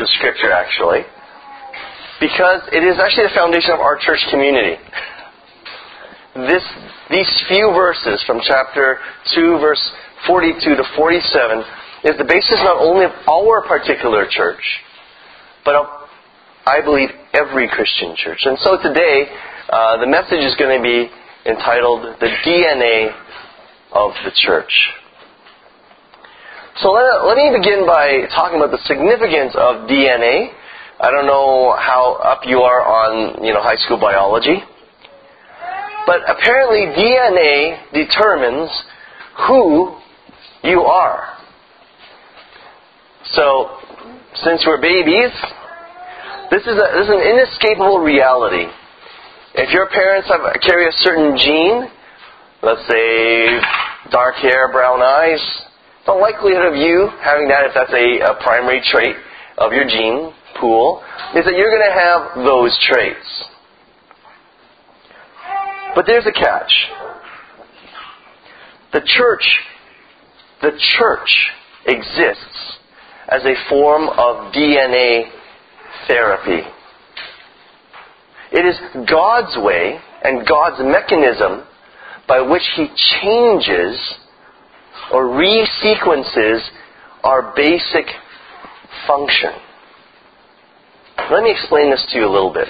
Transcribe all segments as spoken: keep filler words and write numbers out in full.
of Scripture, actually, because it is actually the foundation of our church community. This, these few verses from chapter two, verse forty-two to forty-seven, is the basis not only of our particular church, but of, I believe, every Christian church. And so today, uh, the message is going to be entitled, The D N A of the Church. So let, let me begin by talking about the significance of D N A. I don't know how up you are on, you know, high school biology. But apparently D N A determines who you are. So, since we're babies, this is, a, this is an inescapable reality. If your parents have, carry a certain gene, let's say dark hair, brown eyes, the likelihood of you having that, if that's a, a primary trait of your gene pool, is that you're going to have those traits. But there's a catch. The church, the church exists as a form of D N A therapy. It is God's way and God's mechanism by which He changes or resequences our basic function. Let me explain this to you a little bit.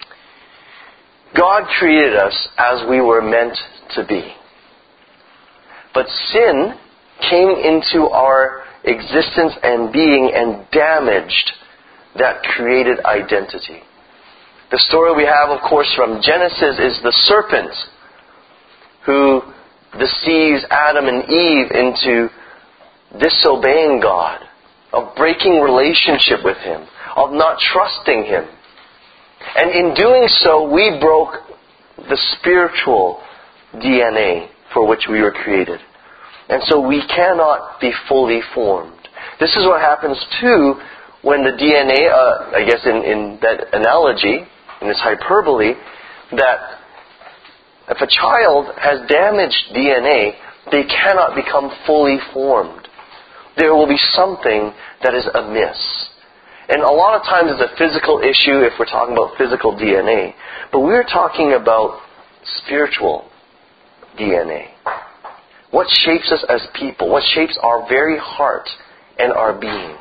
God created us as we were meant to be. But sin came into our existence and being and damaged that created identity. The story we have, of course, from Genesis is the serpent who deceives Adam and Eve into disobeying God, of breaking relationship with Him, of not trusting Him. And in doing so, we broke the spiritual D N A for which we were created. And so we cannot be fully formed. This is what happens too when the D N A, uh, I guess in, in that analogy, in this hyperbole, that if a child has damaged D N A, they cannot become fully formed. There will be something that is amiss. And a lot of times it's a physical issue if we're talking about physical D N A. But we're talking about spiritual D N A. What shapes us as people? What shapes our very heart and our being?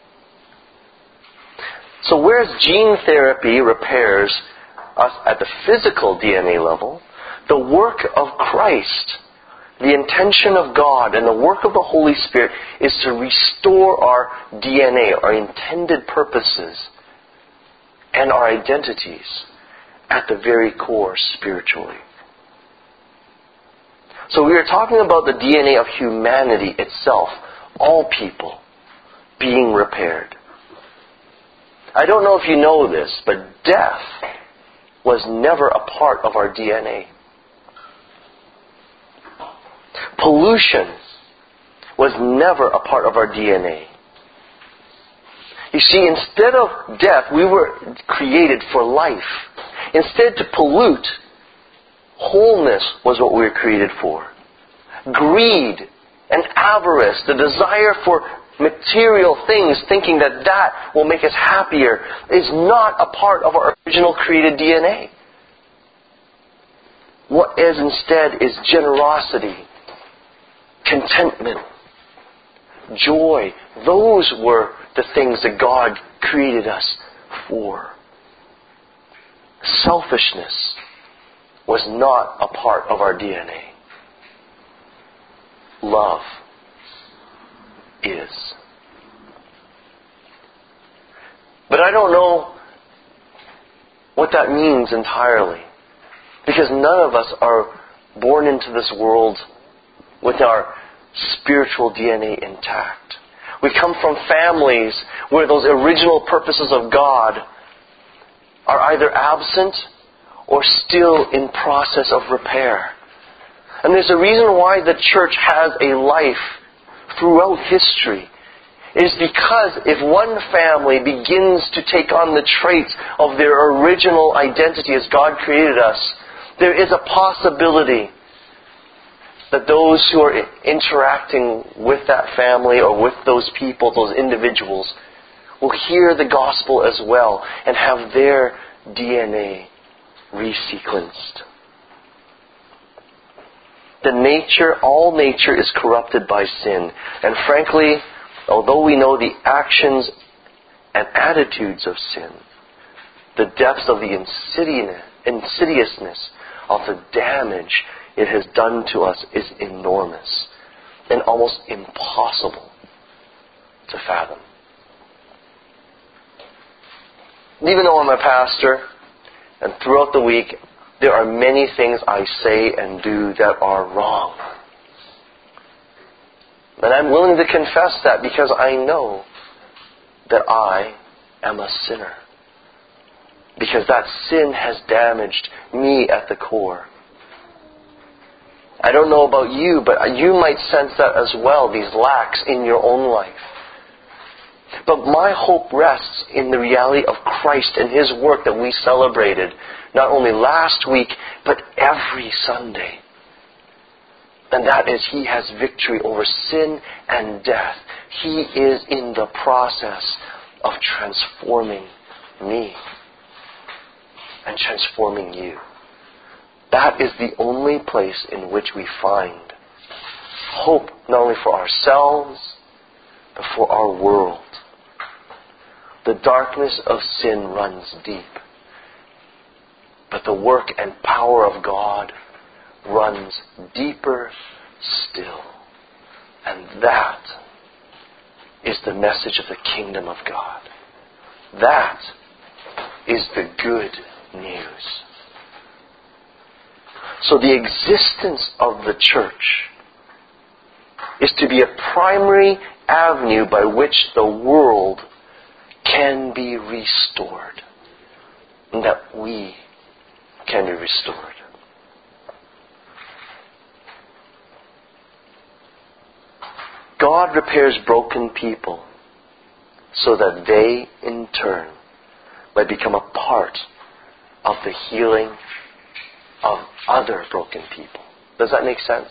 So whereas gene therapy repairs us at the physical D N A level, the work of Christ, the intention of God, and the work of the Holy Spirit is to restore our D N A, our intended purposes, and our identities at the very core spiritually. So we are talking about the D N A of humanity itself, all people, being repaired. I don't know if you know this, but death was never a part of our D N A. Pollution was never a part of our D N A. You see, instead of death, we were created for life. Instead to pollute, wholeness was what we were created for. Greed and avarice, the desire for material things, thinking that that will make us happier, is not a part of our original created D N A. What is instead is generosity, contentment, joy. Those were the things that God created us for. Selfishness was not a part of our D N A. Love is. But I don't know what that means entirely, because none of us are born into this world with our spiritual D N A intact. We come from families where those original purposes of God are either absent or still in process of repair. And there's a reason why the church has a life throughout history. It is because if one family begins to take on the traits of their original identity as God created us, there is a possibility that those who are interacting with that family or with those people, those individuals, will hear the gospel as well and have their D N A resequenced. The nature, all nature is corrupted by sin. And frankly, although we know the actions and attitudes of sin, the depths of the insidiousness of the damage it has done to us is enormous and almost impossible to fathom. Even though I'm a pastor, and throughout the week, there are many things I say and do that are wrong. And I'm willing to confess that because I know that I am a sinner. Because that sin has damaged me at the core. I don't know about you, but you might sense that as well, these lacks in your own life. But my hope rests in the reality of Christ and His work that we celebrated, not only last week, but every Sunday. And that is, He has victory over sin and death. He is in the process of transforming me and transforming you. That is the only place in which we find hope, not only for ourselves, but for our world. The darkness of sin runs deep, but the work and power of God runs deeper still. And that is the message of the kingdom of God. That is the good news. So the existence of the church is to be a primary avenue by which the world can be restored. And that we can be restored. God repairs broken people so that they, in turn, might become a part of the healing of other broken people. Does that make sense?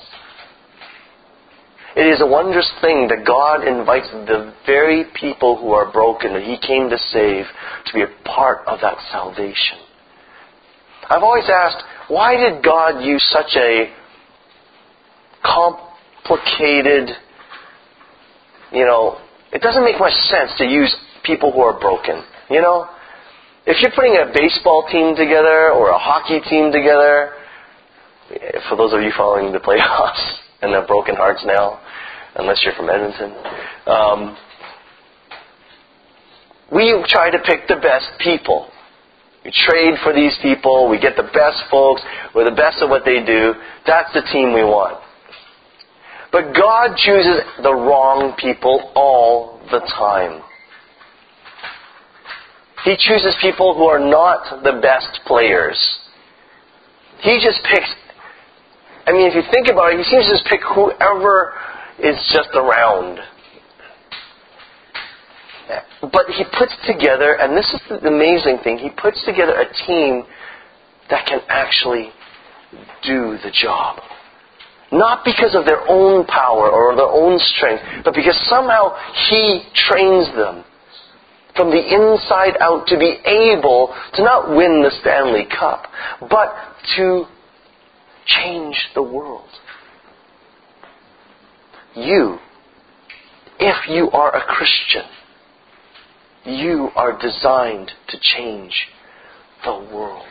It is a wondrous thing that God invites the very people who are broken, that He came to save, to be a part of that salvation. I've always asked, why did God use such a complicated, you know, it doesn't make much sense to use people who are broken, you know? If you're putting a baseball team together or a hockey team together, for those of you following the playoffs and the broken hearts now, unless you're from Edmonton, um, we try to pick the best people. We trade for these people. We get the best folks. We're the best at what they do. That's the team we want. But God chooses the wrong people all the time. He chooses people who are not the best players. He just picks, I mean, if you think about it, He seems to just pick whoever is just around. But He puts together, and this is the amazing thing, He puts together a team that can actually do the job. Not because of their own power or their own strength, but because somehow He trains them from the inside out to be able to not win the Stanley Cup, but to change the world. You, if you are a Christian, you are designed to change the world.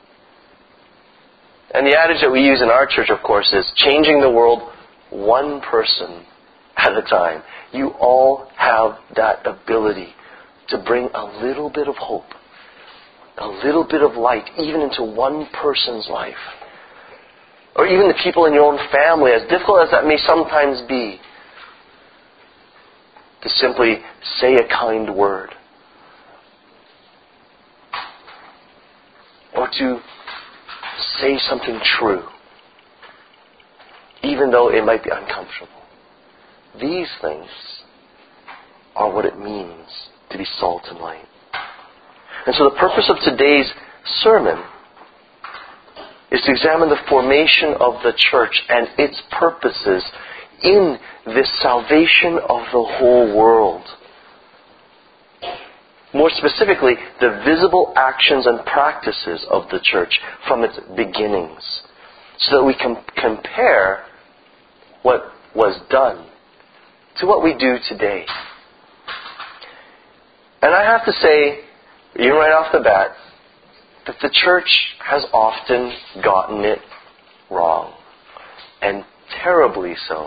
And the adage that we use in our church, of course, is changing the world one person at a time. You all have that ability to bring a little bit of hope, a little bit of light, even into one person's life. Or even the people in your own family, as difficult as that may sometimes be, to simply say a kind word. Or to say something true, even though it might be uncomfortable. These things are what it means to be salt and light. And so the purpose of today's sermon is to examine the formation of the church and its purposes in this salvation of the whole world. More specifically, the visible actions and practices of the church from its beginnings, so that we can compare what was done to what we do today. And I have to say, even right off the bat, that the church has often gotten it wrong, and terribly so.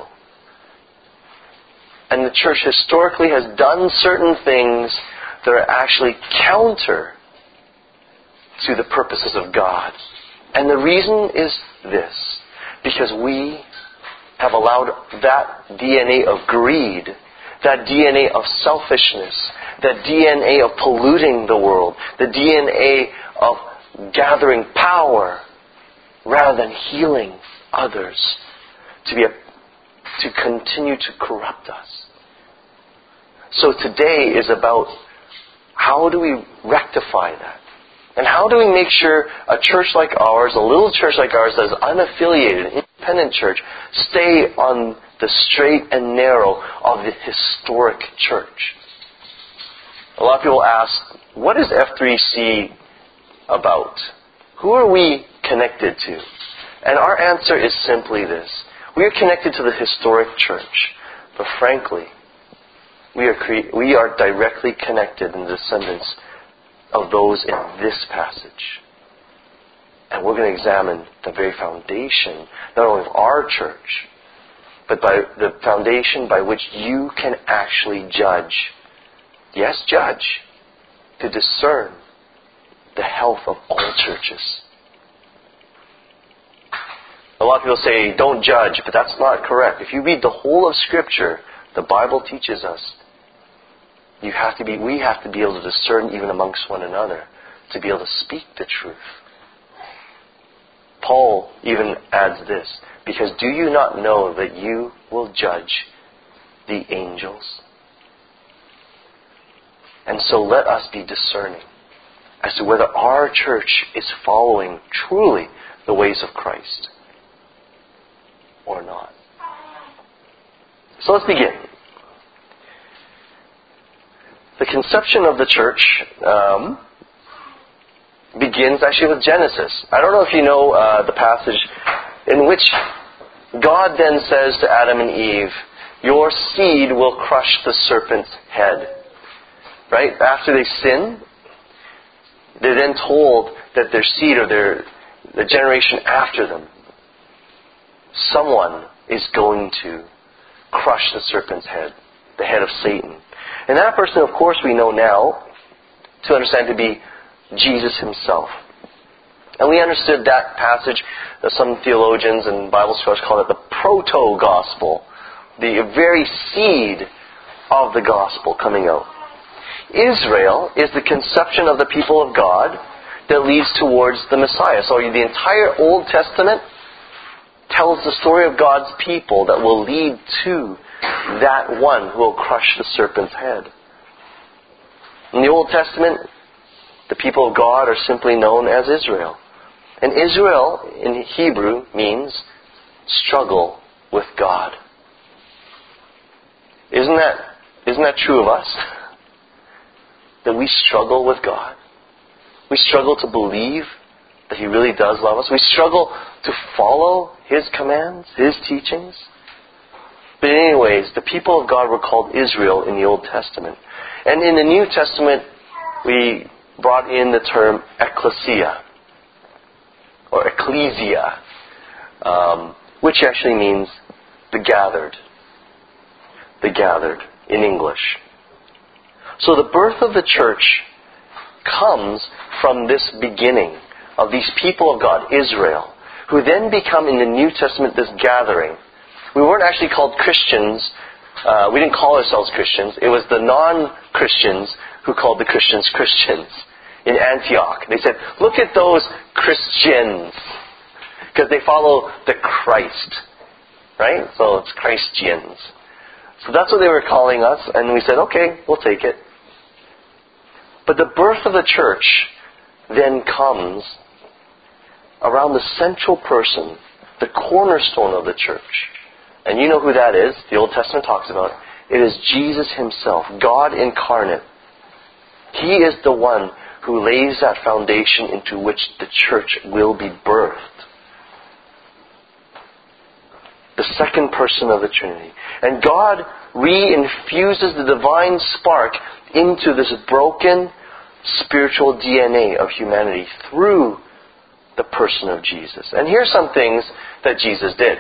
And the church historically has done certain things that are actually counter to the purposes of God. And the reason is this: because we have allowed that D N A of greed, that D N A of selfishness, that D N A of polluting the world, the D N A of gathering power rather than healing others, to be a, to continue to corrupt us. So today is about how do we rectify that? And how do we make sure a church like ours, a little church like ours that is unaffiliated, independent church, stay on the straight and narrow of the historic church? A lot of people ask, what is F three C about? Who are we connected to? And our answer is simply this: we are connected to the historic church, but frankly, we are cre- we are directly connected in the descendants of those in this passage. And we're going to examine the very foundation, not only of our church, but by the foundation by which you can actually judge, yes, judge, to discern the health of all churches. A lot of people say, don't judge, but that's not correct. If you read the whole of Scripture, the Bible teaches us, you have to be, we have to be able to discern even amongst one another, to be able to speak the truth. Paul even adds this, because do you not know that you will judge the angels? And so let us be discerning as to whether our church is following truly the ways of Christ or not. So let's begin. The conception of the church um, begins actually with Genesis. I don't know if you know uh, the passage in which God then says to Adam and Eve, your seed will crush the serpent's head. Right? After they sin, they're then told that their seed, or their the generation after them, someone is going to crush the serpent's head, the head of Satan. And that person, of course, we know now to understand to be Jesus himself. And we understood that passage, that some theologians and Bible scholars call it the proto-gospel, the very seed of the gospel coming out. Israel is the conception of the people of God that leads towards the Messiah. So the entire Old Testament tells the story of God's people that will lead to that one who will crush the serpent's head. In the Old Testament, the people of God are simply known as Israel. And Israel in Hebrew means struggle with God. Isn't that, isn't that true of us? That we struggle with God. We struggle to believe that He really does love us. We struggle to follow His commands, His teachings. But anyways, the people of God were called Israel in the Old Testament. And in the New Testament, we brought in the term ecclesia, or ecclesia, um, which actually means the gathered. The gathered in English. So the birth of the church comes from this beginning of these people of God, Israel, who then become in the New Testament this gathering. We weren't actually called Christians. Uh, we didn't call ourselves Christians. It was the non-Christians who called the Christians Christians in Antioch. They said, look at those Christians, because they follow the Christ, right? So it's Christians. So that's what they were calling us, and we said, okay, we'll take it. But the birth of the church then comes around the central person, the cornerstone of the church. And you know who that is. The Old Testament talks about it. It is Jesus himself, God incarnate, He is the one who lays that foundation into which the church will be birthed. The second person of the Trinity. And God reinfuses the divine spark into this broken spiritual D N A of humanity through the person of Jesus. And here's some things that Jesus did.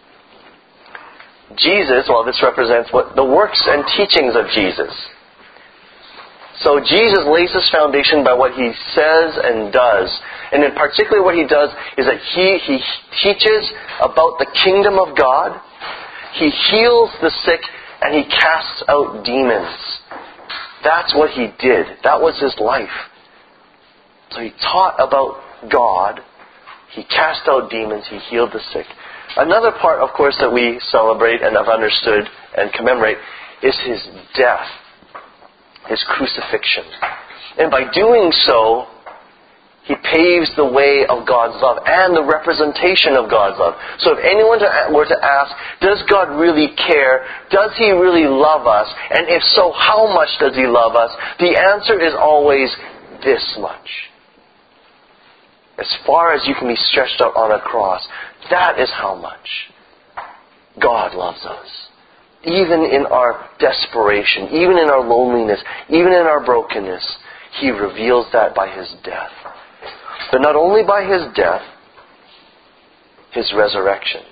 Jesus, well, this represents what the works and teachings of Jesus. So Jesus lays this foundation by what He says and does. And in particular what He does is that He, he teaches about the kingdom of God. He heals the sick and He casts out demons. That's what He did. That was His life. So He taught about God. He cast out demons. He healed the sick. Another part, of course, that we celebrate and have understood and commemorate is His death. His crucifixion. And by doing so, He paves the way of God's love and the representation of God's love. So if anyone were to ask, does God really care? Does He really love us? And if so, how much does He love us? The answer is always this much. As far as you can be stretched out on a cross, that is how much God loves us. Even in our desperation, even in our loneliness, even in our brokenness, He reveals that by His death. But not only by His death, His resurrection.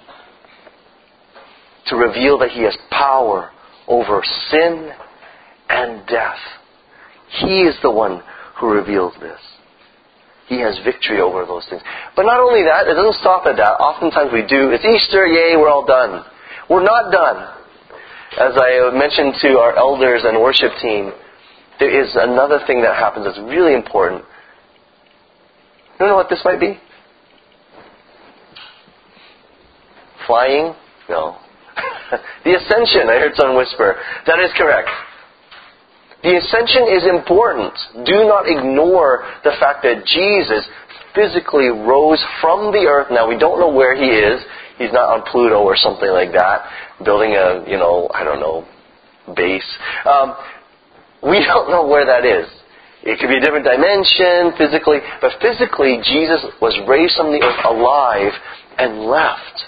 To reveal that He has power over sin and death. He is the one who reveals this. He has victory over those things. But not only that, it doesn't stop at that. Oftentimes we do, it's Easter, yay, we're all done. We're not done. As I mentioned to our elders and worship team, there is another thing that happens that's really important. You know what this might be? Flying? No. The ascension, I heard someone whisper. That is correct. The ascension is important. Do not ignore the fact that Jesus physically rose from the earth. Now, we don't know where He is. He's not on Pluto or something like that, building a, you know, I don't know, base. Um, we don't know where that is. It could be a different dimension, physically. But physically, Jesus was raised from the earth alive and left.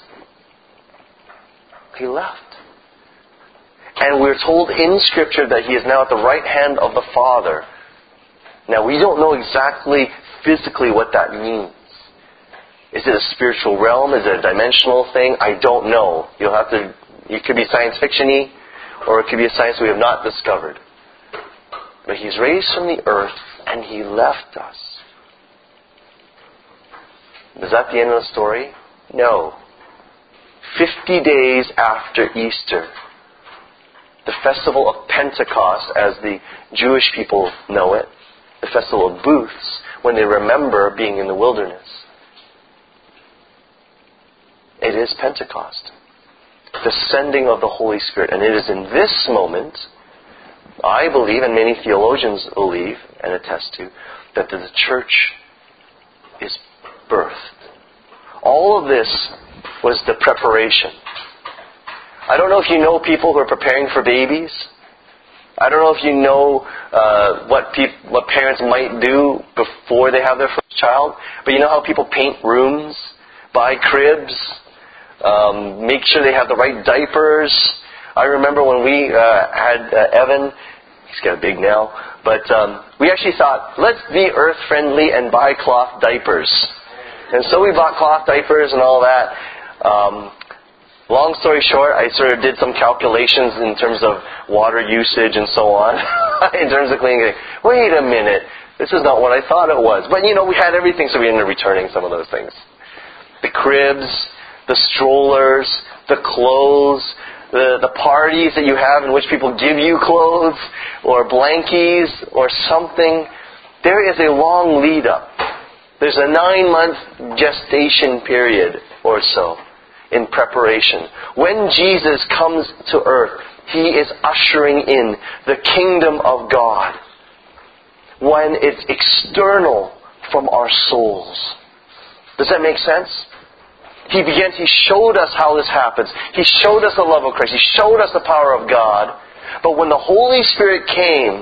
He left. And we're told in Scripture that He is now at the right hand of the Father. Now, we don't know exactly physically what that means. Is it a spiritual realm? Is it a dimensional thing? I don't know. You'll have to. It could be science fiction-y, or it could be a science we have not discovered. But He's raised from the earth, and He left us. Is that the end of the story? No. Fifty days after Easter, the festival of Pentecost, as the Jewish people know it, the festival of booths, when they remember being in the wilderness. It is Pentecost. The sending of the Holy Spirit. And it is in this moment, I believe, and many theologians believe and attest to, that the church is birthed. All of this was the preparation. I don't know if you know people who are preparing for babies. I don't know if you know uh, what peop- what parents might do before they have their first child. But you know how people paint rooms, buy cribs, um, make sure they have the right diapers. I remember when we uh, had uh, Evan, he's got a big now, but um, we actually thought, let's be earth-friendly and buy cloth diapers. And so we bought cloth diapers and all that. Um, long story short, I sort of did some calculations in terms of water usage and so on, in terms of cleaning. Wait a minute, this is not what I thought it was. But, you know, we had everything, so we ended up returning some of those things. The cribs, the strollers, the clothes, the, the parties that you have in which people give you clothes or blankies or something. There is a long lead up. There's a nine-month gestation period or so in preparation. When Jesus comes to earth, He is ushering in the kingdom of God. When it's external from our souls. Does that make sense? He begins, He showed us how this happens. He showed us the love of Christ. He showed us the power of God. But when the Holy Spirit came,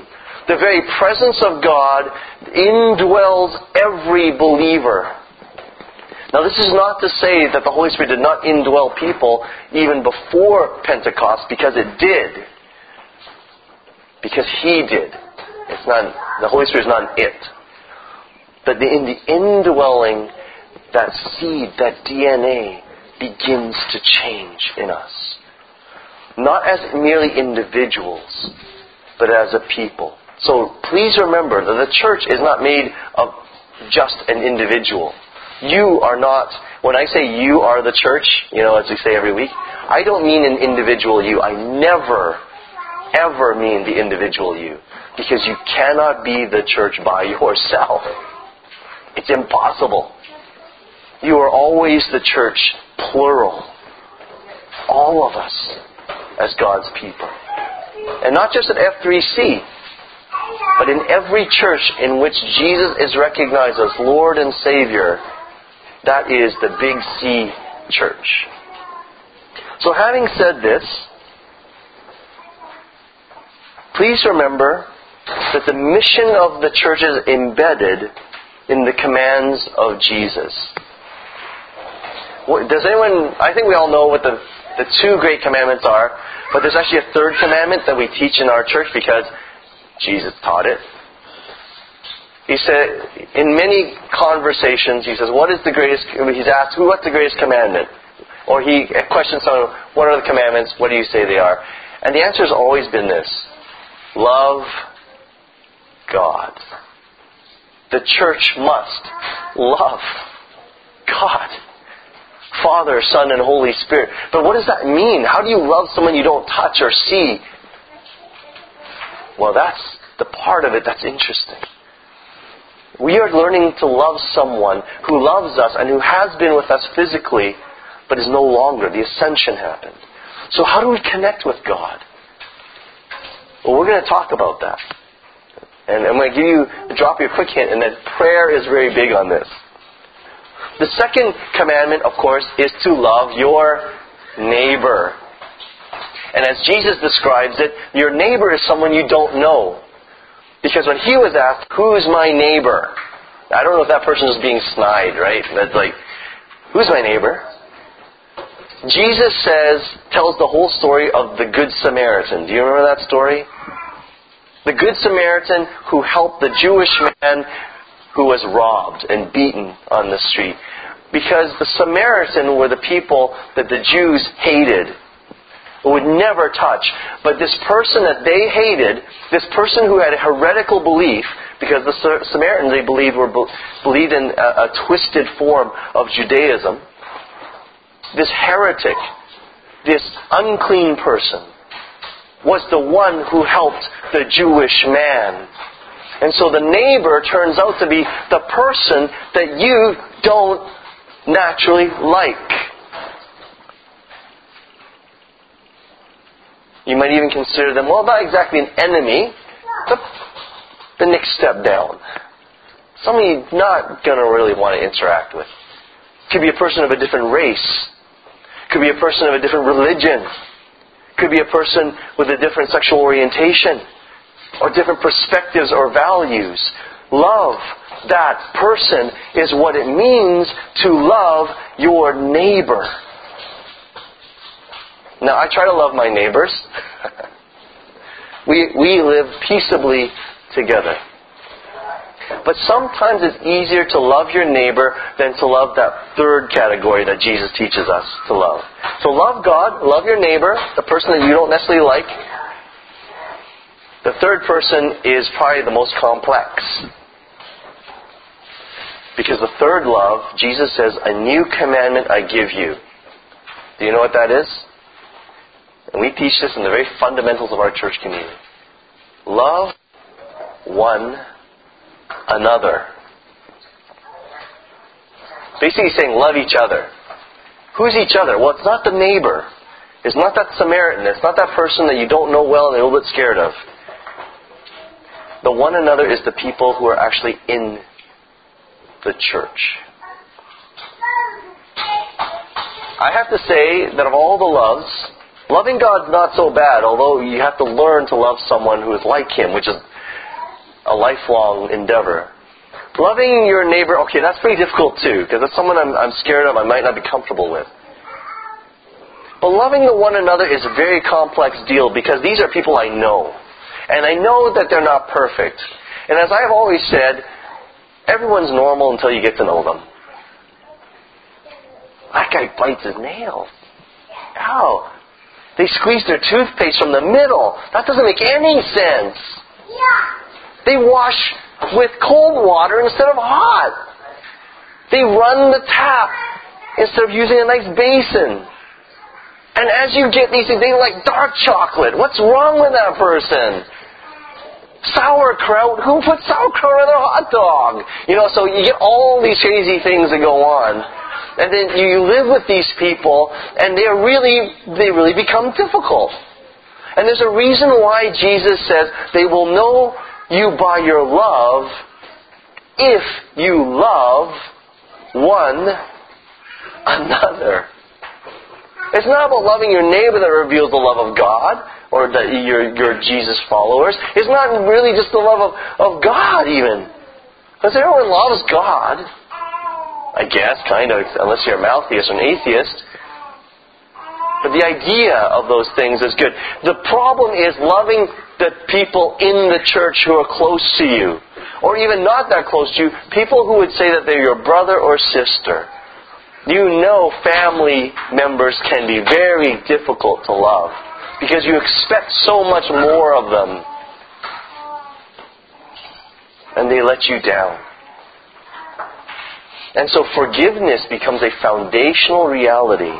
The very presence of God indwells every believer. Now, this is not to say that the Holy Spirit did not indwell people even before Pentecost, because it did. Because He did. It's not, the Holy Spirit is not an it. But in the indwelling, that seed, that D N A, begins to change in us. Not as merely individuals, but as a people. So please remember that the church is not made of just an individual. You are not, when I say you are the church, you know, as we say every week, I don't mean an individual you. I never, ever mean the individual you. Because you cannot be the church by yourself. It's impossible. You are always the church, plural. All of us as God's people. And not just at F three C, but in every church in which Jesus is recognized as Lord and Savior. That is the big C church. So having said this, please remember that the mission of the church is embedded in the commands of Jesus. Does anyone, I think we all know what the, the two great commandments are, but there's actually a third commandment that we teach in our church because Jesus taught it. He said, in many conversations, he says, what is the greatest, he's asked, who, what's the greatest commandment? Or he questions someone, what are the commandments? What do you say they are? And the answer has always been this: love God. The church must love God. Father, Son, and Holy Spirit. But what does that mean? How do you love someone you don't touch or see? Well, that's the part of it that's interesting. We are learning to love someone who loves us and who has been with us physically, but is no longer. The ascension happened. So how do we connect with God? Well, we're going to talk about that. And I'm going to give you, drop you a quick hint, and that prayer is very big on this. The second commandment, of course, is to love your neighbor. And as Jesus describes it, your neighbor is someone you don't know. Because when He was asked, who's my neighbor? I don't know if that person is being snide, right? That's like, who's my neighbor? Jesus says, tells the whole story of the Good Samaritan. Do you remember that story? The Good Samaritan who helped the Jewish man who was robbed and beaten on the street. Because the Samaritan were the people that the Jews hated, would never touch. But this person that they hated, this person who had a heretical belief, because the Samaritans, they believed, were believed in a, a twisted form of Judaism. This heretic, this unclean person, was the one who helped the Jewish man. And so the neighbor turns out to be the person that you don't naturally like. You might even consider them, well, not exactly an enemy, but the next step down. Somebody you're not going to really want to interact with. Could be a person of a different race. Could be a person of a different religion. Could be a person with a different sexual orientation. Or different perspectives or values. Love that person is what it means to love your neighbor. Now, I try to love my neighbors. we we live peaceably together. But sometimes it's easier to love your neighbor than to love that third category that Jesus teaches us to love. So love God, love your neighbor, the person that you don't necessarily like. The third person is probably the most complex. Because the third love, Jesus says, a new commandment I give you. Do you know what that is? And we teach this in the very fundamentals of our church community. Love one another. Basically saying love each other. Who's each other? Well, it's not the neighbor. It's not that Samaritan. It's not that person that you don't know well and you're a little bit scared of. The one another is the people who are actually in the church. I have to say that of all the loves, loving God's not so bad, although you have to learn to love someone who is like Him, which is a lifelong endeavor. Loving your neighbor, okay, that's pretty difficult too, because that's someone I'm, I'm scared of, I might not be comfortable with. But loving the one another is a very complex deal, because these are people I know. And I know that they're not perfect. And as I've always said, everyone's normal until you get to know them. That guy bites his nails. Ow. They squeeze their toothpaste from the middle. That doesn't make any sense. They wash with cold water instead of hot. They run the tap instead of using a nice basin. And as you get these things, they like dark chocolate. What's wrong with that person? Sauerkraut? Who puts sauerkraut on their hot dog? You know, so you get all these crazy things that go on. And then you live with these people, and they are really, they really become difficult. And there's a reason why Jesus says they will know you by your love if you love one another. It's not about loving your neighbor that reveals the love of God or that you're, you're Jesus followers. It's not really just the love of, of God even. Because everyone loves God. I guess, kind of, unless you're a Maltheist or an atheist. But the idea of those things is good. The problem is loving the people in the church who are close to you. Or even not that close to you. People who would say that they're your brother or sister. You know family members can be very difficult to love. Because you expect so much more of them. And they let you down. And so forgiveness becomes a foundational reality.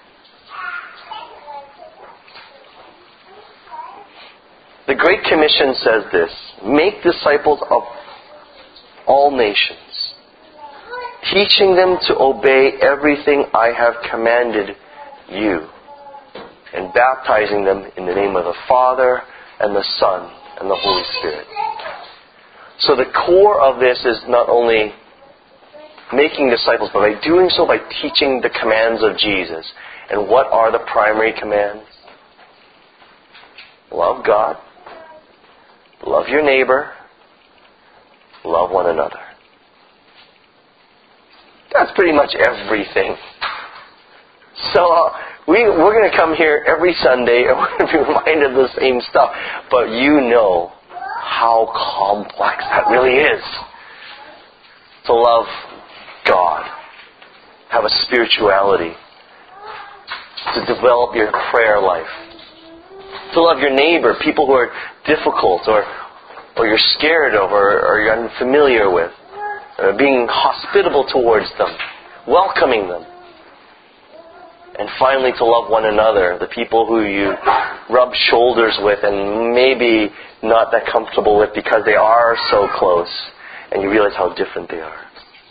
The Great Commission says this: make disciples of all nations, teaching them to obey everything I have commanded you, and baptizing them in the name of the Father and the Son and the Holy Spirit. So the core of this is not only making disciples, but by doing so by teaching the commands of Jesus. And what are the primary commands? Love God, love your neighbor, love one another. That's pretty much everything. So uh, we, we're going to come here every Sunday and we're going to be reminded of the same stuff. But you know how complex that really is. To love God, have a spirituality, to develop your prayer life, to love your neighbor, people who are difficult or or you're scared of or, or you're unfamiliar with, uh, being hospitable towards them, welcoming them, and finally to love one another, the people who you rub shoulders with and maybe not that comfortable with because they are so close and you realize how different they are.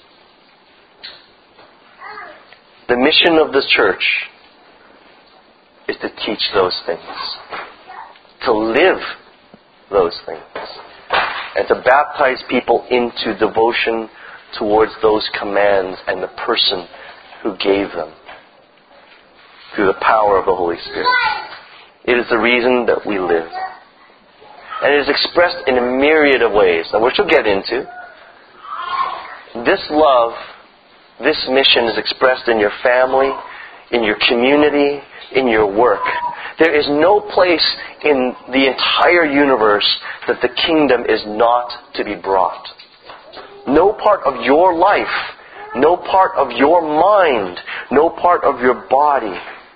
The mission of the church is to teach those things, to live those things, and to baptize people into devotion towards those commands and the person who gave them through the power of the Holy Spirit. It is the reason that we live. And it is expressed in a myriad of ways, which we'll get into. This love, this mission is expressed in your family, in your community, in your work. There is no place in the entire universe that the kingdom is not to be brought. No part of your life, no part of your mind, no part of your body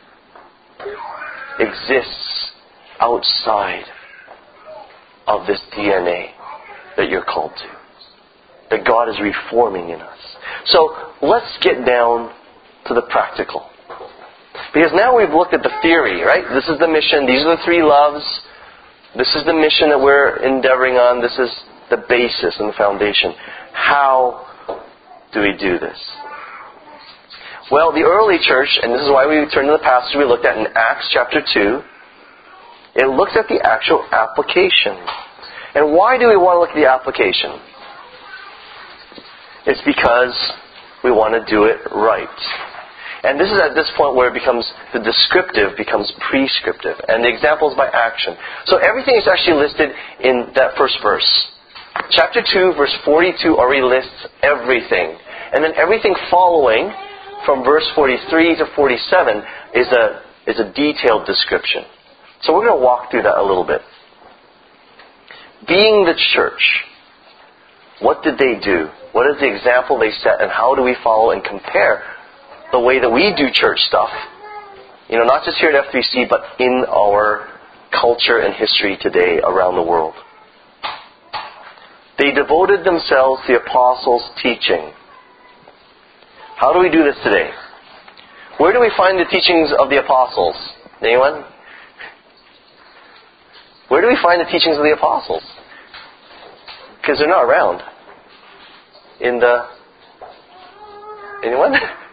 exists outside of this D N A that you're called to, that God is reforming in us. So let's get down to the practical. Because now we've looked at the theory, right? This is the mission. These are the three loves. This is the mission that we're endeavoring on. This is the basis and the foundation. How do we do this? Well, the early church, and this is why we turn to the passage we looked at in Acts chapter two, it looks at the actual application. And why do we want to look at the application? It's because we want to do it right. And this is at this point where it becomes, the descriptive becomes prescriptive. And the example is by action. So everything is actually listed in that first verse. Chapter two, verse forty-two already lists everything. And then everything following from verse forty-three to forty-seven is a, is a detailed description. So we're going to walk through that a little bit. Being the church, what did they do? What is the example they set, and how do we follow and compare the way that we do church stuff? You know, not just here at F three C, but in our culture and history today around the world. They devoted themselves to the apostles' teaching. How do we do this today? Where do we find the teachings of the apostles? Anyone? Where do we find the teachings of the apostles? Because they're not around. In the... Anyone?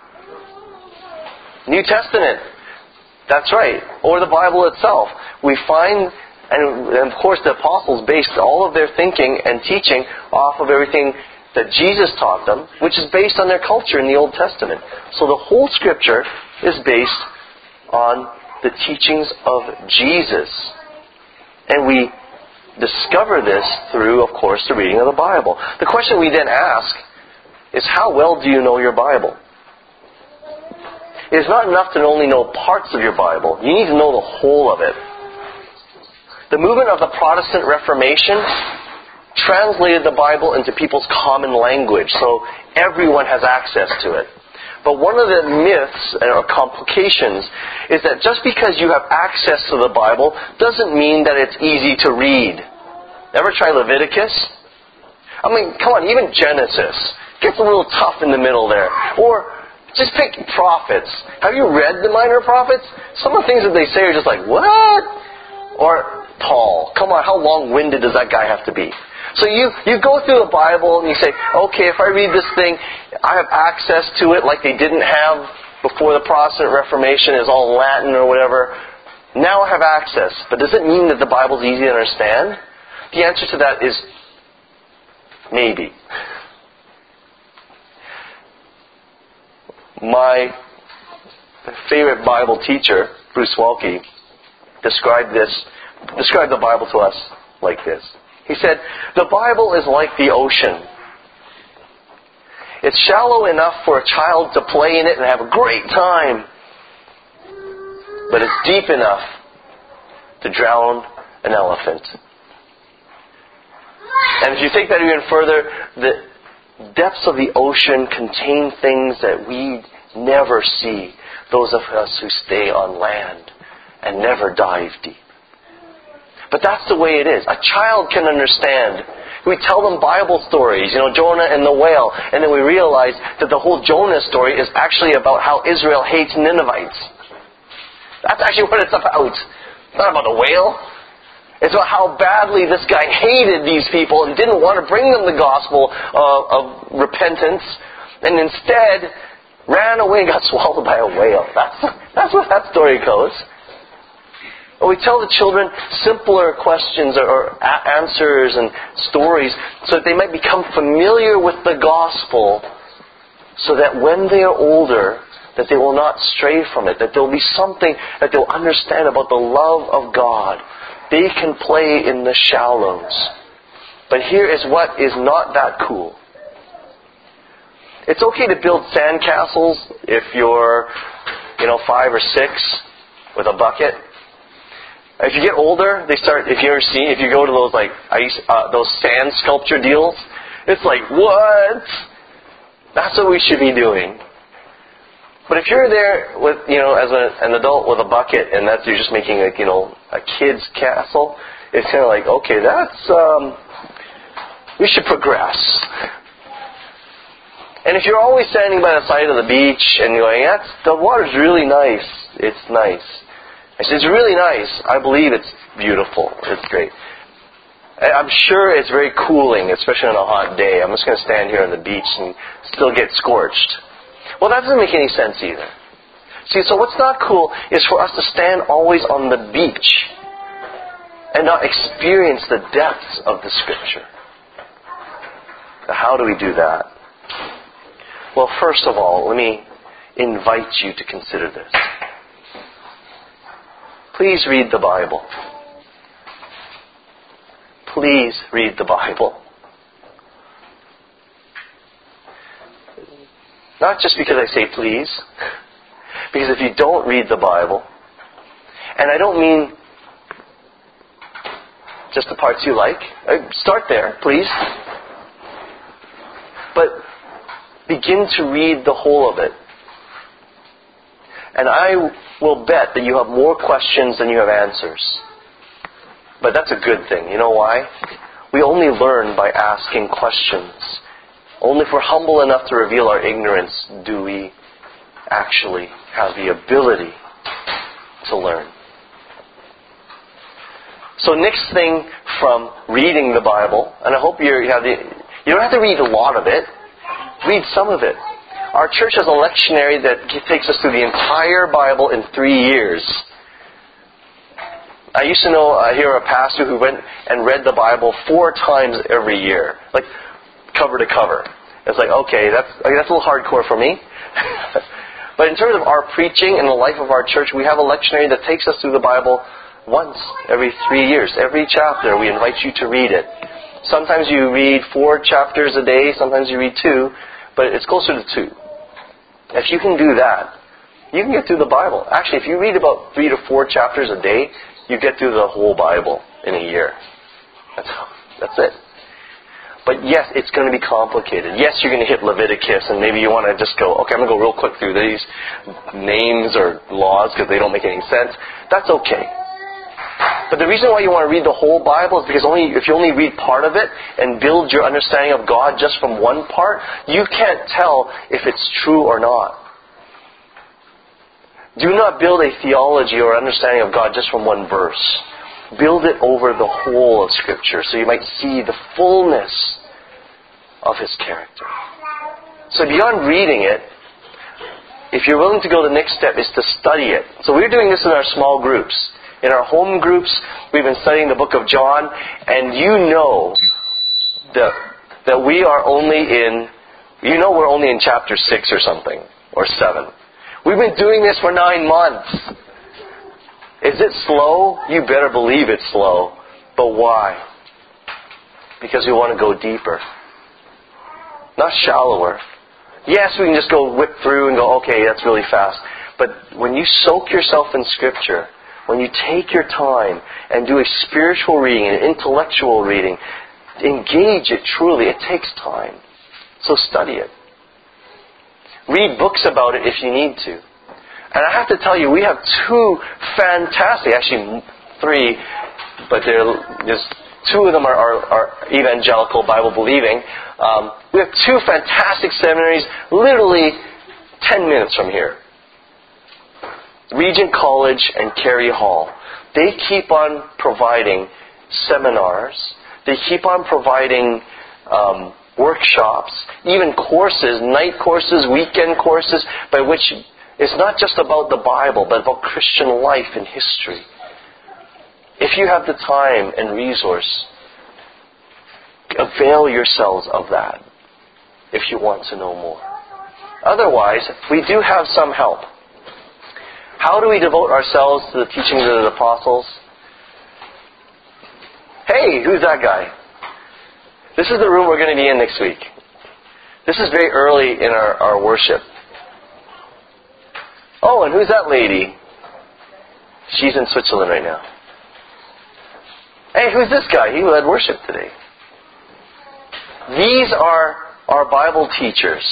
New Testament. That's right. Or the Bible itself. We find, and of course the apostles based all of their thinking and teaching off of everything that Jesus taught them, which is based on their culture in the Old Testament. So the whole Scripture is based on the teachings of Jesus. And we discover this through, of course, the reading of the Bible. The question we then ask is, how well do you know your Bible? It is not enough to only know parts of your Bible. You need to know the whole of it. The movement of the Protestant Reformation translated the Bible into people's common language, so everyone has access to it. But one of the myths or complications is that just because you have access to the Bible doesn't mean that it's easy to read. Ever try Leviticus? I mean, come on, even Genesis gets a little tough in the middle there. Or just pick prophets. Have you read the minor prophets? Some of the things that they say are just like, what? Or Paul. Come on, how long-winded does that guy have to be? So you, you go through the Bible and you say, okay, if I read this thing, I have access to it like they didn't have before the Protestant Reformation, is all Latin or whatever. Now I have access. But does it mean that the Bible is easy to understand? The answer to that is maybe. My favorite Bible teacher, Bruce Waltke, described this, described the Bible to us like this. He said, the Bible is like the ocean. It's shallow enough for a child to play in it and have a great time. But it's deep enough to drown an elephant. And if you take that even further, the depths of the ocean contain things that we never see. Those of us who stay on land and never dive deep. But that's the way it is. A child can understand. We tell them Bible stories, you know, Jonah and the whale, and then we realize that the whole Jonah story is actually about how Israel hates Ninevites. That's actually what it's about. It's not about the whale. It's about how badly this guy hated these people and didn't want to bring them the gospel of, of repentance, and instead ran away and got swallowed by a whale. That's, that's what that story goes. Or we tell the children simpler questions or, or a- answers and stories so that they might become familiar with the gospel, so that when they are older, that they will not stray from it, that there will be something that they'll understand about the love of God. They can play in the shallows. But here is what is not that cool. It's okay to build sandcastles if you're, you know, five or six with a bucket. If you get older, they start. If you ever see, if you go to those like ice, uh, those sand sculpture deals, it's like, what? That's what we should be doing. But if you're there with, you know, as a, an adult with a bucket, and that's you're just making like, you know, a kid's castle, it's kind of like, okay, that's um, we should progress. And if you're always standing by the side of the beach and you're going, that's the water's really nice. It's nice. I said, it's really nice. I believe it's beautiful. It's great. I'm sure it's very cooling, especially on a hot day. I'm just going to stand here on the beach and still get scorched. Well, that doesn't make any sense either. See, so what's not cool is for us to stand always on the beach and not experience the depths of the Scripture. Now, how do we do that? Well, first of all, let me invite you to consider this. Please read the Bible. Please read the Bible. Not just because I say please. Because if you don't read the Bible, and I don't mean just the parts you like. Start there, please. But begin to read the whole of it. And I will bet that you have more questions than you have answers. But that's a good thing. You know why? We only learn by asking questions. Only if we're humble enough to reveal our ignorance do we actually have the ability to learn. So next thing from reading the Bible, and I hope you're, you have the, you don't have to read a lot of it. Read some of it. Our church has a lectionary that takes us through the entire Bible in three years. I used to know, uh, hear a pastor who went and read the Bible four times every year, like cover to cover. It's like, okay, that's like, that's a little hardcore for me. But in terms of our preaching and the life of our church, we have a lectionary that takes us through the Bible once every three years. Every chapter, we invite you to read it. Sometimes you read four chapters a day, sometimes you read two, but it's closer to two. If you can do that, you can get through the Bible. Actually, if you read about three to four chapters a day, you get through the whole Bible in a year. That's, that's it. But yes, it's going to be complicated. Yes, you're going to hit Leviticus, and maybe you want to just go, okay, I'm going to go real quick through these names or laws because they don't make any sense. That's okay. But the reason why you want to read the whole Bible is because only if you only read part of it and build your understanding of God just from one part, you can't tell if it's true or not. Do not build a theology or understanding of God just from one verse. Build it over the whole of Scripture so you might see the fullness of His character. So beyond reading it, if you're willing to go, the next step is to study it. So we're doing this in our small groups. In our home groups, we've been studying the book of John, and you know that, that we are only in, you know we're only in chapter six or something, or seven. We've been doing this for nine months. Is it slow? You better believe it's slow. But why? Because we want to go deeper. Not shallower. Yes, we can just go whip through and go, okay, that's really fast. But when you soak yourself in Scripture, when you take your time and do a spiritual reading, an intellectual reading, engage it truly. It takes time. So study it. Read books about it if you need to. And I have to tell you, we have two fantastic, actually three, but there's two of them are, are, are evangelical, Bible-believing. Um, we have two fantastic seminaries, literally ten minutes from here. Regent College and Carey Hall. They keep on providing seminars. They keep on providing um, workshops, even courses, night courses, weekend courses, by which it's not just about the Bible, but about Christian life and history. If you have the time and resource, avail yourselves of that if you want to know more. Otherwise, we do have some help. How do we devote ourselves to the teachings of the apostles? Hey, who's that guy? This is the room we're going to be in next week. This is very early in our, our worship. Oh, and who's that lady? She's in Switzerland right now. Hey, who's this guy? He led worship today. These are our Bible teachers.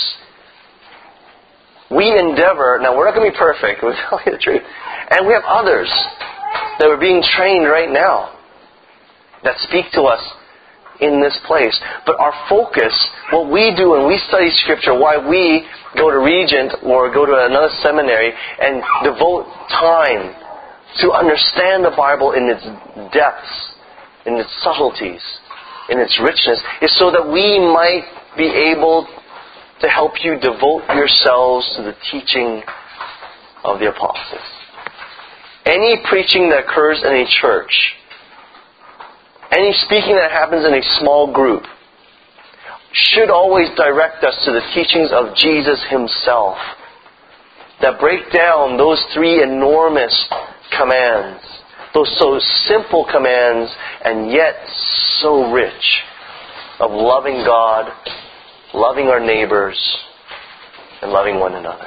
We endeavor, now we're not going to be perfect, we'll tell you the truth. And we have others that are being trained right now that speak to us in this place. But our focus, what we do when we study Scripture, why we go to Regent or go to another seminary and devote time to understand the Bible in its depths, in its subtleties, in its richness, is so that we might be able to help you devote yourselves to the teaching of the apostles. Any preaching that occurs in a church, any speaking that happens in a small group, should always direct us to the teachings of Jesus Himself that break down those three enormous commands, those so simple commands and yet so rich, of loving God, loving our neighbors, and loving one another.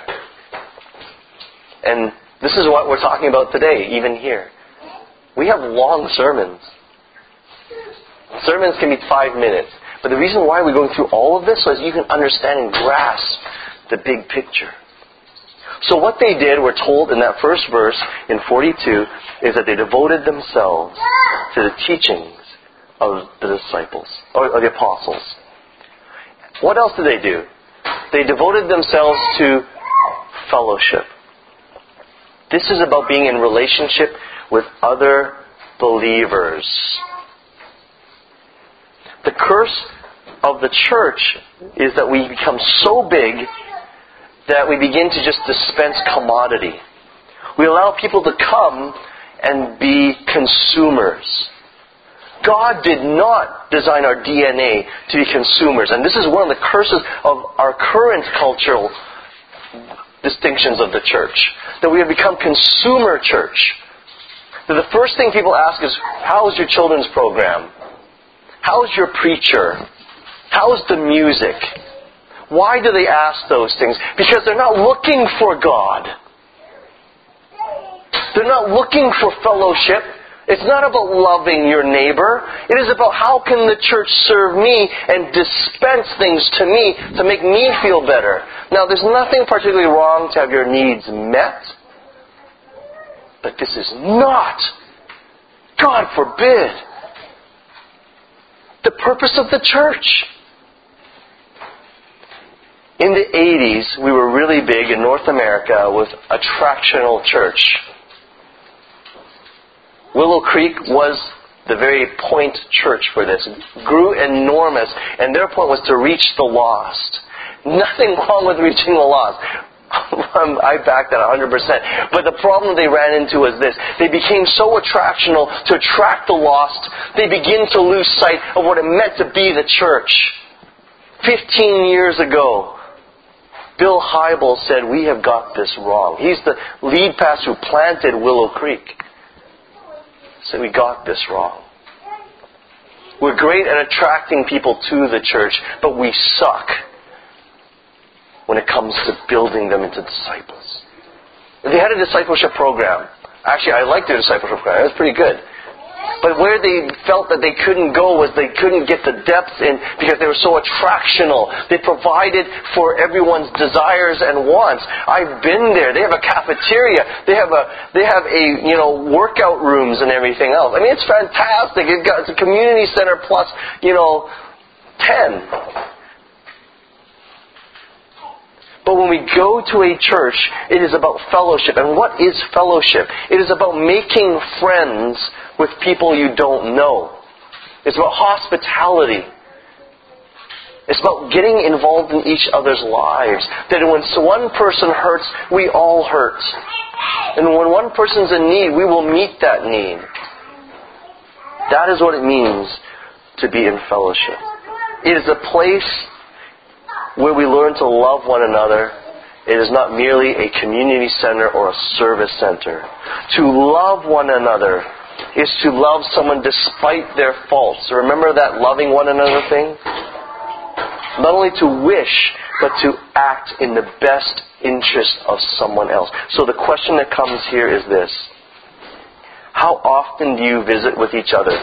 And this is what we're talking about today, even here. We have long sermons. Sermons can be five minutes. But the reason why we're going through all of this is so you can understand and grasp the big picture. So what they did, we're told in that first verse in forty-two, is that they devoted themselves to the teachings of the disciples, or, or the apostles. What else did they do? They devoted themselves to fellowship. This is about being in relationship with other believers. The curse of the church is that we become so big that we begin to just dispense commodity. We allow people to come and be consumers. God did not design our D N A to be consumers. And this is one of the curses of our current cultural distinctions of the church. That we have become consumer church. That the first thing people ask is, how's your children's program? How's your preacher? How's the music? Why do they ask those things? Because they're not looking for God. They're not looking for fellowship. It's not about loving your neighbor. It is about how can the church serve me and dispense things to me to make me feel better. Now, there's nothing particularly wrong to have your needs met. But this is not, God forbid, the purpose of the church. In the eighties, we were really big in North America with attractional church. Willow Creek was the very point church for this. It grew enormous, and their point was to reach the lost. Nothing wrong with reaching the lost. I back that one hundred percent. But the problem they ran into was this. They became so attractional to attract the lost, they begin to lose sight of what it meant to be the church. Fifteen years ago, Bill Hybels said, we have got this wrong. He's the lead pastor who planted Willow Creek. Said, we got this wrong. We're great at attracting people to the church, but we suck when it comes to building them into disciples. They had a discipleship program. Actually, I liked their discipleship program. It was pretty good. But where they felt that they couldn't go was they couldn't get the depth in because they were so attractional. They provided for everyone's desires and wants. I've been there. They have a cafeteria. They have a they have a you know workout rooms and everything else. I mean, it's fantastic. It's got it's a community center plus you know ten. But when we go to a church, it is about fellowship. And what is fellowship? It is about making friends with people you don't know. It's about hospitality. It's about getting involved in each other's lives. That when one person hurts, we all hurt. And when one person's in need, we will meet that need. That is what it means to be in fellowship. It is a place where we learn to love one another. It is not merely a community center or a service center. To love one another is to love someone despite their faults. Remember that loving one another thing? Not only to wish, but to act in the best interest of someone else. So the question that comes here is this. How often do you visit with each other?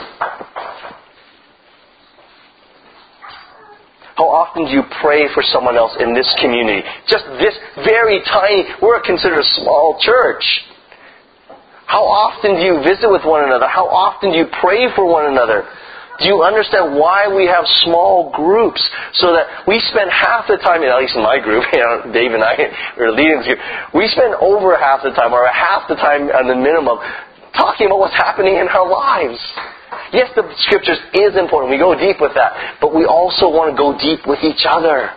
How often do you pray for someone else in this community? Just this very tiny, we're considered a small church. How often do you visit with one another? How often do you pray for one another? Do you understand why we have small groups? So that we spend half the time, at least in my group, you know, Dave and I are leading this group, we spend over half the time, or half the time on the minimum, talking about what's happening in our lives. Yes, the Scriptures is important. We go deep with that. But we also want to go deep with each other.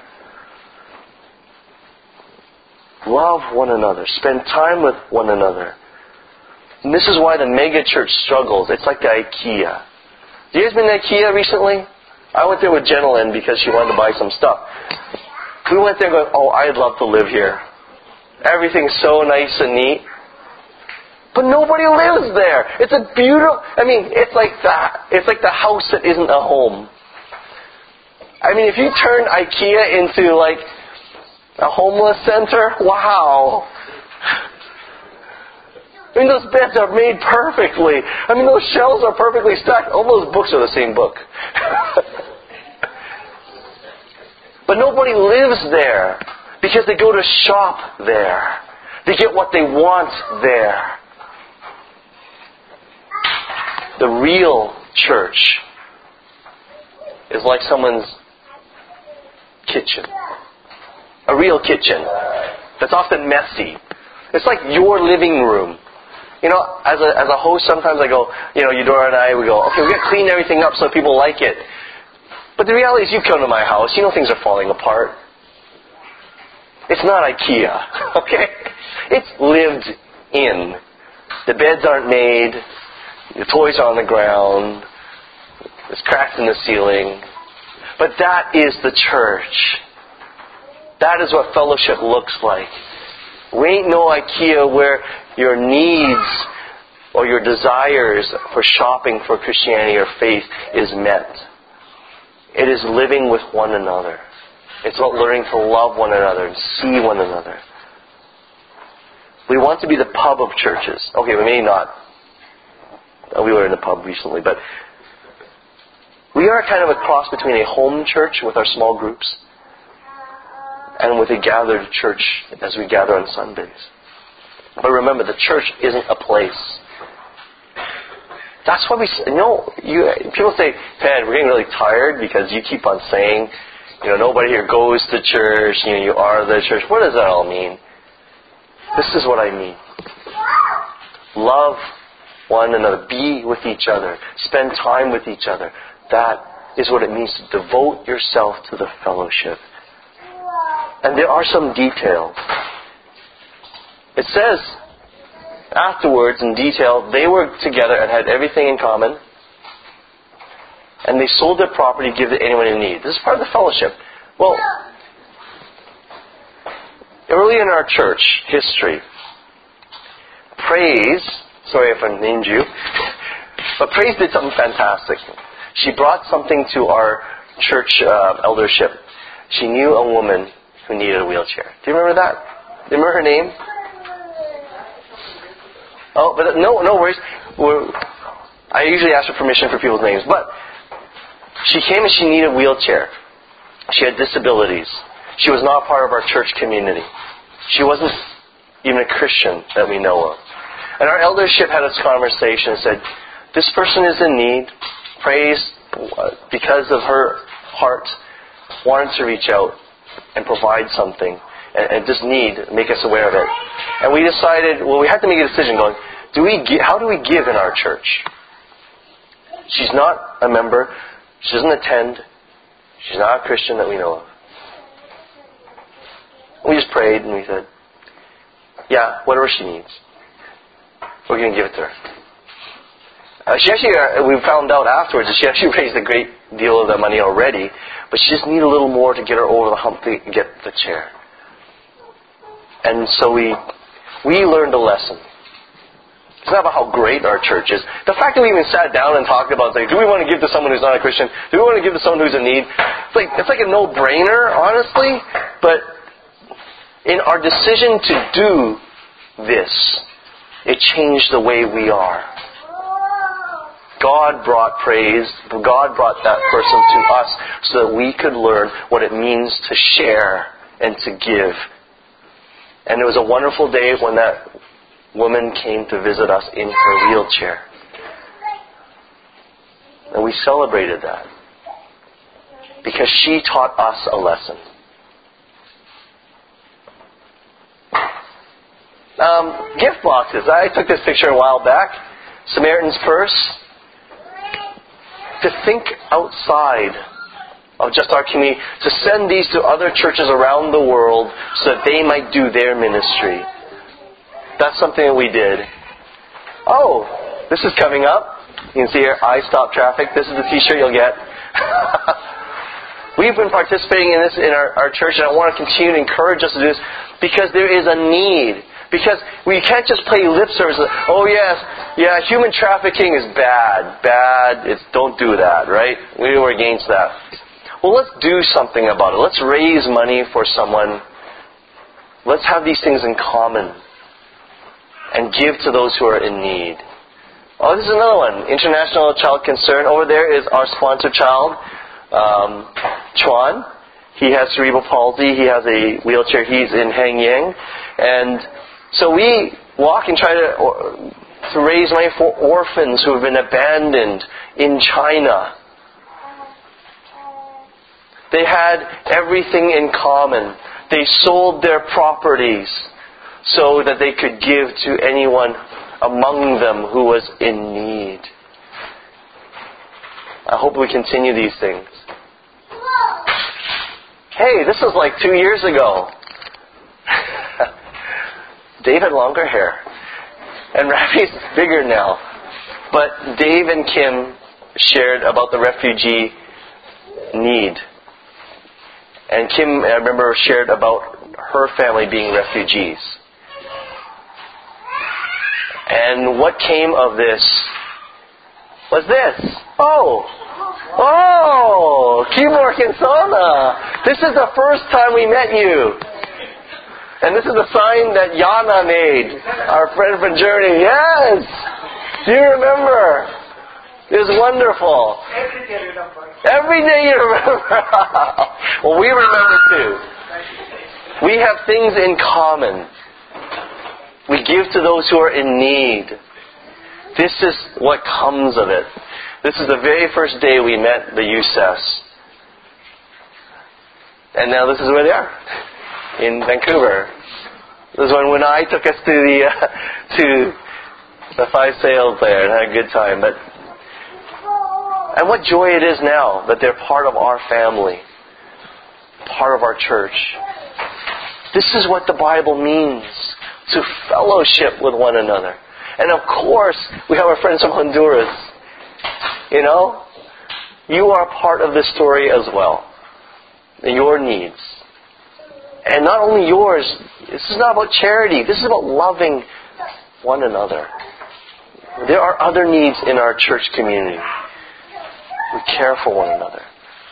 Love one another. Spend time with one another. And this is why the mega church struggles. It's like the IKEA. You guys been to IKEA recently? I went there with Jenilyn because she wanted to buy some stuff. We went there going, oh, I'd love to live here. Everything's so nice and neat. But nobody lives there. It's a beautiful, I mean, it's like that. It's like the house that isn't a home. I mean, if you turn IKEA into like A homeless center? Wow. I mean, those beds are made perfectly. I mean, those shelves are perfectly stacked. All those books are the same book. But nobody lives there because they go to shop there. They get what they want there. The real church is like someone's kitchen. A real kitchen that's often messy. It's like your living room. You know, as a as a host, sometimes I go, you know, Eudora and I, we go, okay, we got to clean everything up so people like it. But the reality is, you come to my house, you know things are falling apart. It's not IKEA, okay? It's lived in. The beds aren't made. The toys are on the ground. There's cracks in the ceiling. But that is the church. That is what fellowship looks like. We ain't no IKEA where your needs or your desires for shopping for Christianity or faith is met. It is living with one another. It's about learning to love one another and see one another. We want to be the pub of churches. Okay, we may not. We were in the pub recently, but we are kind of a cross between a home church with our small groups and with a gathered church as we gather on Sundays. But remember, the church isn't a place. That's why we, you know, you, people say, Ted, we're getting really tired because you keep on saying, you know, nobody here goes to church, you know, you are the church. What does that all mean? This is what I mean. Love one another. Be with each other. Spend time with each other. That is what it means to devote yourself to the fellowship. And there are some details. It says, afterwards, in detail, they were together and had everything in common. And they sold their property to give to anyone in need. This is part of the fellowship. Well, early in our church history, Praise, sorry if I named you, but Praise did something fantastic. She brought something to our church uh, eldership. She knew a woman who needed a wheelchair. Do you remember that? Do you remember her name? Oh, but no, no worries. We're, I usually ask for permission for people's names, but she came and she needed a wheelchair. She had disabilities. She was not part of our church community. She wasn't even a Christian that we know of. And our eldership had this conversation and said, this person is in need. Praise, because of her heart, wanted to reach out and provide something. And, and just need, make us aware of it. And we decided, well, we had to make a decision going, do we gi- how do we give in our church? She's not a member. She doesn't attend. She's not a Christian that we know of. We just prayed and we said, yeah, whatever she needs, we're going to give it to her. Uh, she actually, uh, we found out afterwards that she actually raised a great deal of that money already, but she just needed a little more to get her over the hump to get the chair. And so we we learned a lesson. It's not about how great our church is. The fact that we even sat down and talked about, like, do we want to give to someone who's not a Christian? Do we want to give to someone who's in need? It's like it's like a no-brainer, honestly. But in our decision to do this, it changed the way we are. God brought praise. God brought that person to us so that we could learn what it means to share and to give. And it was a wonderful day when that woman came to visit us in her wheelchair. And we celebrated that. Because she taught us a lesson. Um, gift boxes. I took this picture a while back. Samaritan's Purse. To think outside of just our community, to send these to other churches around the world so that they might do their ministry. That's something that we did. Oh, this is coming up. You can see here, I Stop Traffic. This is the t-shirt you'll get. We've been participating in this in our, our church, and I want to continue to encourage us to do this because there is a need. Because we can't just play lip service. Oh yes, yeah, human trafficking is bad. Bad. It's don't do that, right? We were against that. Well, let's do something about it. Let's raise money for someone Let's have these things in common and give to those who are in need. Oh, this is another one. International Child Concern. Over there is our sponsor child, um, Chuan. He has cerebral palsy. He has a wheelchair. He's in Hanyang. And so we walk and try to, to raise money for orphans who have been abandoned in China. They had everything in common. They sold their properties so that they could give to anyone among them who was in need. I hope we continue these things. Hey, this was like two years ago. Dave had longer hair. And Rafi's bigger now. But Dave and Kim shared about the refugee need. And Kim, I remember, shared about her family being refugees. And what came of this was this. Oh! Oh! Keyboard Kinsona! This is the first time we met you. And this is the sign that Yana made, our friend from Germany. Yes! Do you remember? It was wonderful. Every day you remember. Every day you remember. Well, we remember too. We have things in common. We give to those who are in need. This is what comes of it. This is the very first day we met the U S E S. And now this is where they are. In Vancouver. This is when Winai took us to the uh, to the Five Sails there and had a good time. But and what joy it is now that they're part of our family, part of our church. This is what the Bible means, to fellowship with one another. And of course, we have our friends from Honduras. You know, you are part of this story as well. Your needs. And not only yours, this is not about charity. This is about loving one another. There are other needs in our church community. We care for one another.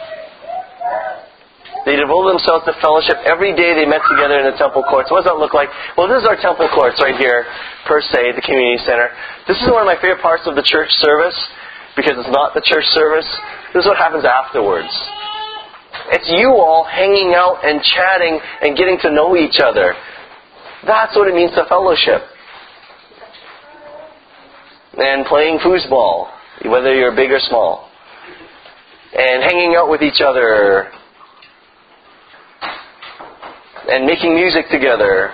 They devoted themselves to fellowship. Every day they met together in the temple courts. What does that look like? Well, this is our temple courts right here, per se, the community center. This is one of my favorite parts of the church service, because it's not the church service. This is what happens afterwards. It's you all hanging out and chatting and getting to know each other. That's what it means to fellowship. And playing foosball, whether you're big or small. And hanging out with each other. And making music together.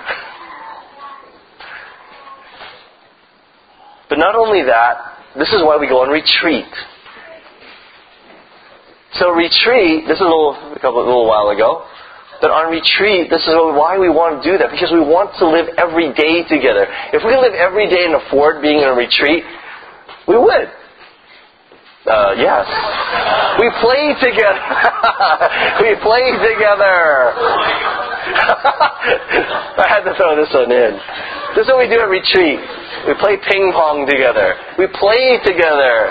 But not only that, this is why we go on retreat. So retreat, this is a little, a couple, a little while ago, but on retreat, this is why we want to do that, because we want to live every day together. If we live every day and afford being in a retreat, we would. Uh, yes. We play together. we play together. I had to throw this one in. This is what we do at retreat. We play ping pong together. We play together.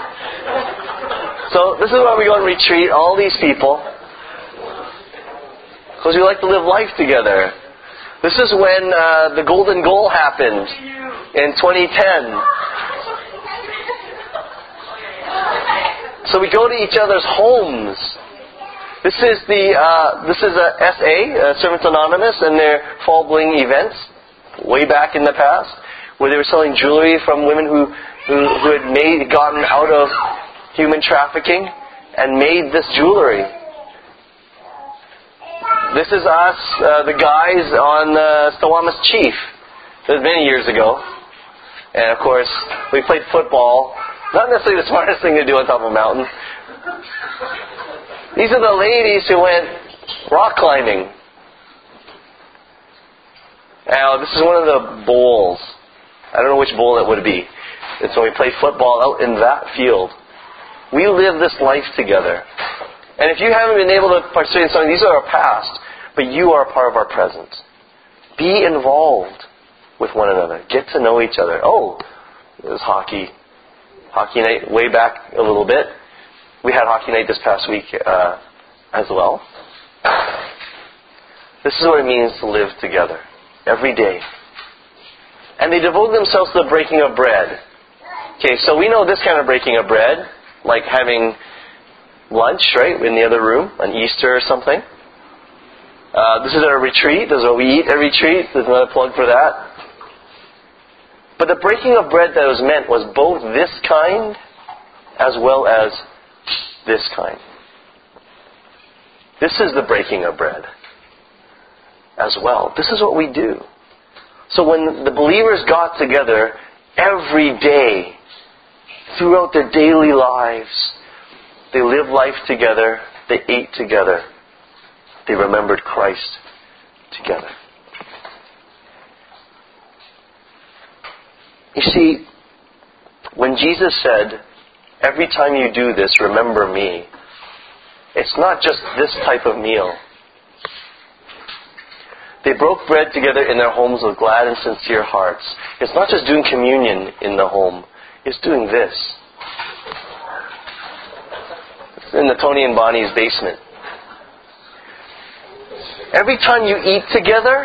So this is why we go on retreat, all these people. Because we like to live life together. This is when uh, the golden goal happened in twenty ten. So we go to each other's homes. This is the uh, this is a S A, uh, Servants Anonymous, and their Fall Bling events way back in the past, where they were selling jewelry from women who who, who had made gotten out of human trafficking and made this jewelry. This is us, uh, the guys on uh, Stawamis Chief. This was many years ago. And of course, we played football. Not necessarily the smartest thing to do on top of a mountain. These are the ladies who went rock climbing. Now, this is one of the bowls. I don't know which bowl it would be. It's when we play football out in that field. We live this life together. And if you haven't been able to participate in something, these are our past, but you are a part of our present. Be involved with one another. Get to know each other. Oh, there's hockey. Hockey night way back a little bit. We had hockey night this past week uh, as well. This is what it means to live together every day. And they devote themselves to the breaking of bread. Okay, so we know this kind of breaking of bread, like having lunch, right, in the other room on Easter or something. Uh, this is our retreat. This is what we eat at retreat. There's another plug for that. But the breaking of bread that was meant was both this kind as well as this kind. This is the breaking of bread as well. This is what we do. So when the believers got together every day, throughout their daily lives, they lived life together, they ate together, they remembered Christ together. You see, when Jesus said, every time you do this, remember me, it's not just this type of meal. They broke bread together in their homes with glad and sincere hearts. It's not just doing communion in the home. It's doing this. It's in the Tony and Bonnie's basement. Every time you eat together,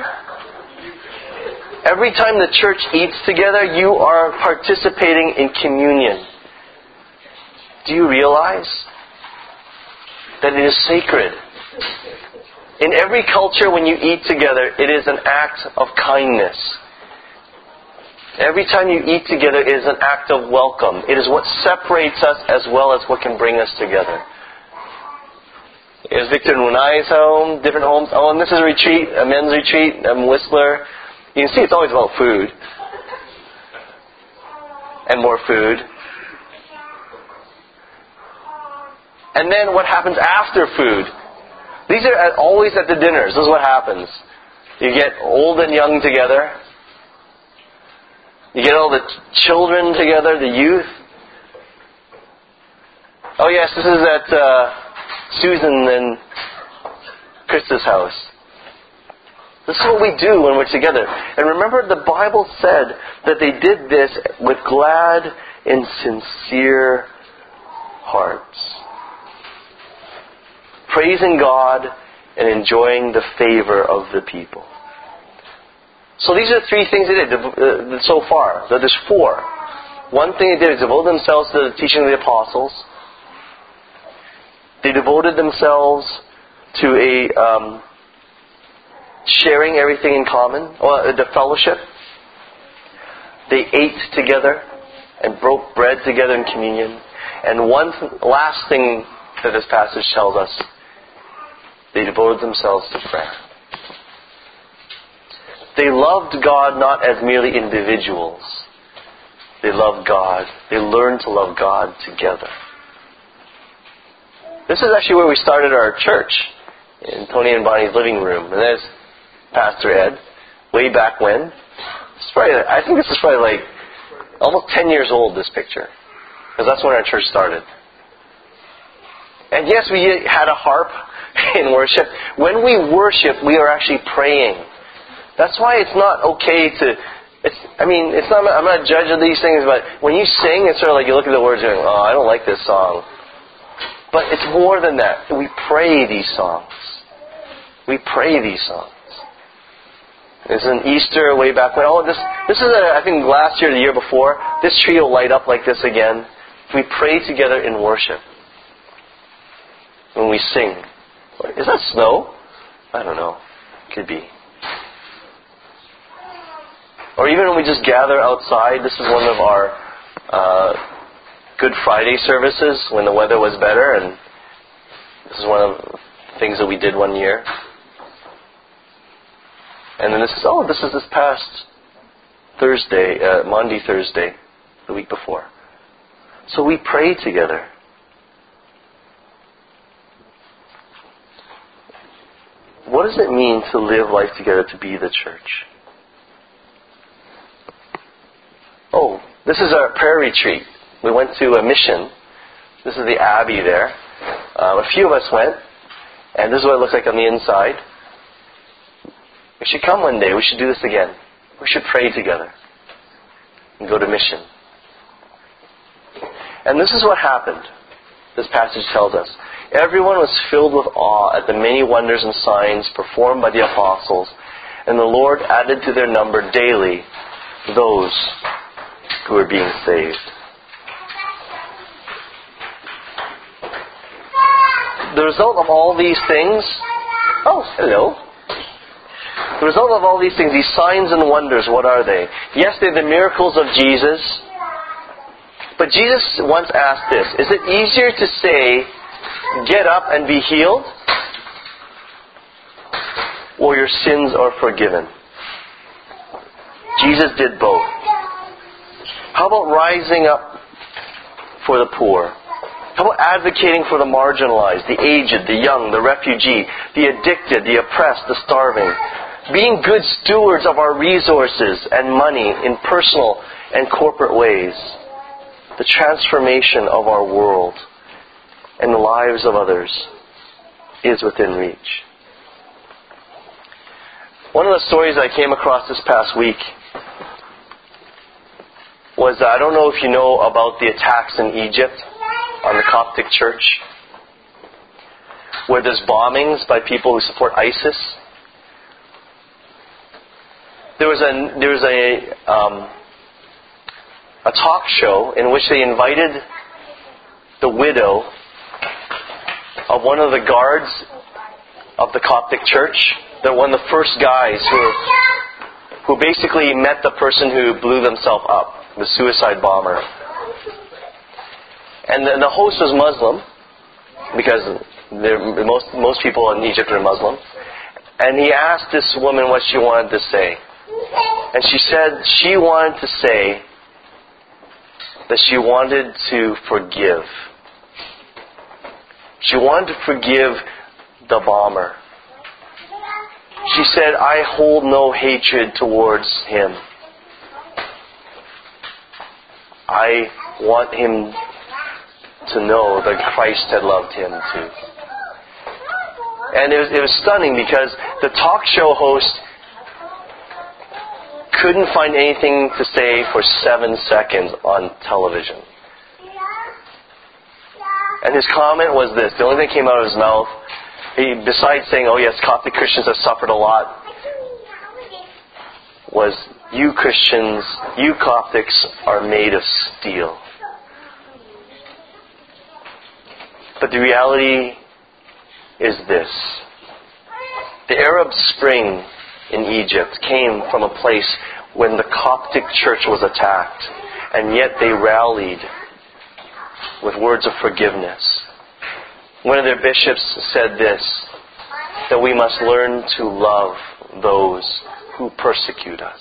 every time the church eats together, you are participating in communion. Do you realize that it is sacred? In every culture, when you eat together, it is an act of kindness. Every time you eat together, it is an act of welcome. It is what separates us as well as what can bring us together. Here's Victor and Unai's home, different homes. Oh, and this is a retreat, a men's retreat, I'm Whistler. You can see it's always about food. And more food. And then what happens after food? These are at, always at the dinners. This is what happens. You get old and young together. You get all the children together, the youth. Oh yes, this is at uh, Susan and Krista's house. This is what we do when we're together. And remember, the Bible said that they did this with glad and sincere hearts, praising God and enjoying the favor of the people. So these are three things they did so far. There's four. One thing they did is devote themselves to the teaching of the apostles. They devoted themselves to a um, sharing everything in common, or the fellowship. They ate together and broke bread together in communion. And one th- last thing that this passage tells us, they devoted themselves to prayer. They loved God not as merely individuals. They loved God. They learned to love God together. This is actually where we started our church, in Tony and Bonnie's living room. And there's Pastor Ed, way back when. It's probably, I think this is probably like almost ten years old, this picture. Because that's when our church started. And yes, we had a harp in worship. When we worship, we are actually praying. That's why it's not okay to, it's, I mean, it's not, I'm not a judge of these things, but when you sing, it's sort of like you look at the words and you're like, oh, I don't like this song. But it's more than that. We pray these songs. We pray these songs. It's an Easter way back when. Oh, this this is, a, I think, last year, the year before. This tree will light up like this again. We pray together in worship. When we sing. Is that snow? I don't know. Could be. Or even when we just gather outside. This is one of our uh, Good Friday services when the weather was better. And this is one of the things that we did one year. And then this is, oh, this is this past Thursday, uh, Monday, Thursday, the week before. So we pray together. What does it mean to live life together, to be the church? Oh, this is our prayer retreat. We went to a mission. This is the Abbey there. Um, a few of us went, and this is what it looks like on the inside. We should come one day. We should do this again. We should pray together and go to mission. And this is what happened. this passage tells us. Everyone was filled with awe at the many wonders and signs performed by the apostles, and the Lord added to their number daily those who were being saved. The result of all these things, oh, hello. The result of all these things, these signs and wonders, what are they? Yes, they're the miracles of Jesus. But Jesus once asked this, is it easier to say, get up and be healed, or your sins are forgiven? Jesus did both. How about rising up for the poor? How about advocating for the marginalized, the aged, the young, the refugee, the addicted, the oppressed, the starving? Being good stewards of our resources and money in personal and corporate ways. The transformation of our world and the lives of others is within reach. One of the stories I came across this past week was, I don't know if you know about the attacks in Egypt on the Coptic church, where there's bombings by people who support ISIS. There was a there was a um, a talk show in which they invited the widow of one of the guards of the Coptic church. They're one of the first guys who who basically met the person who blew themselves up, the suicide bomber. And the, the host was Muslim, because most most people in Egypt are Muslim. And he asked this woman what she wanted to say. And she said she wanted to say that she wanted to forgive. She wanted to forgive the bomber. She said, I hold no hatred towards him. I want him to know that Christ had loved him too. And it was, it was stunning because the talk show host couldn't find anything to say for seven seconds on television. And his comment was this, the only thing that came out of his mouth, he, besides saying, oh yes, Coptic Christians have suffered a lot, was, you Christians, you Coptics are made of steel. But the reality is this. The Arab Spring in Egypt came from a place when the Coptic church was attacked, and yet they rallied with words of forgiveness. One of their bishops said this, that we must learn to love those who persecute us.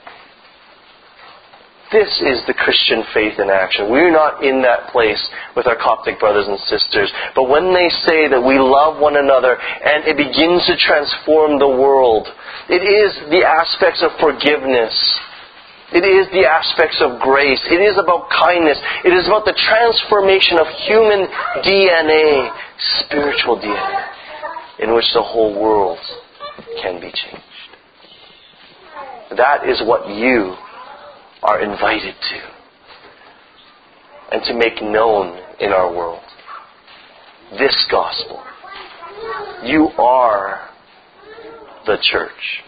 This is the Christian faith in action. We're not in that place with our Coptic brothers and sisters. But when they say that we love one another and it begins to transform the world, it is the aspects of forgiveness. It is the aspects of grace. It is about kindness. It is about the transformation of human D N A, spiritual D N A, in which the whole world can be changed. That is what you are invited to and to make known in our world. This gospel. You are the church.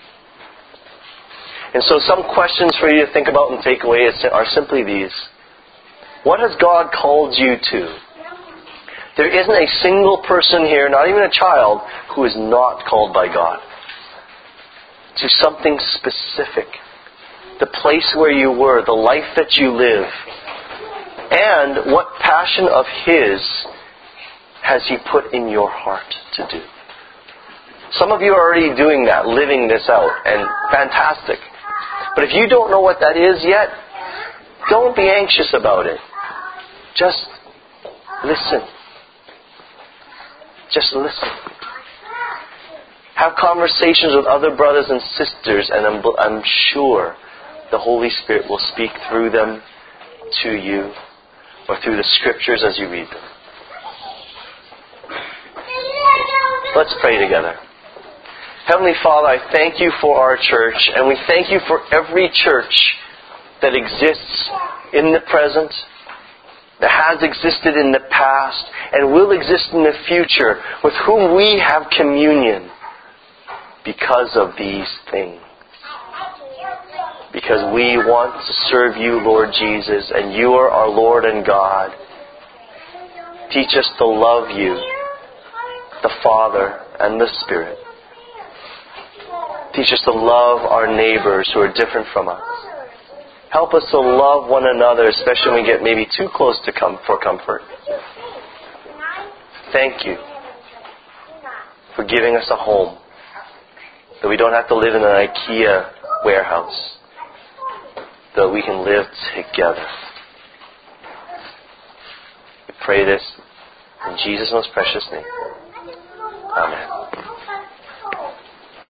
And so some questions for you to think about and take away are simply these. What has God called you to? There isn't a single person here, not even a child, who is not called by God to something specific. The place where you were, the life that you live, and what passion of His has He put in your heart to do. Some of you are already doing that, living this out, and fantastic. But if you don't know what that is yet, don't be anxious about it. Just listen. Just listen. Have conversations with other brothers and sisters, and I'm, I'm sure the Holy Spirit will speak through them to you, or through the Scriptures as you read them. Let's pray together. Heavenly Father, I thank you for our church, and we thank you for every church that exists in the present, that has existed in the past and will exist in the future, with whom we have communion because of these things. Because we want to serve you, Lord Jesus, and you are our Lord and God. Teach us to love you, the Father and the Spirit. Teach us to love our neighbors who are different from us. Help us to love one another, especially when we get maybe too close to com- for comfort. Thank you for giving us a home, that we don't have to live in an IKEA warehouse, that we can live together. We pray this in Jesus' most precious name. Amen.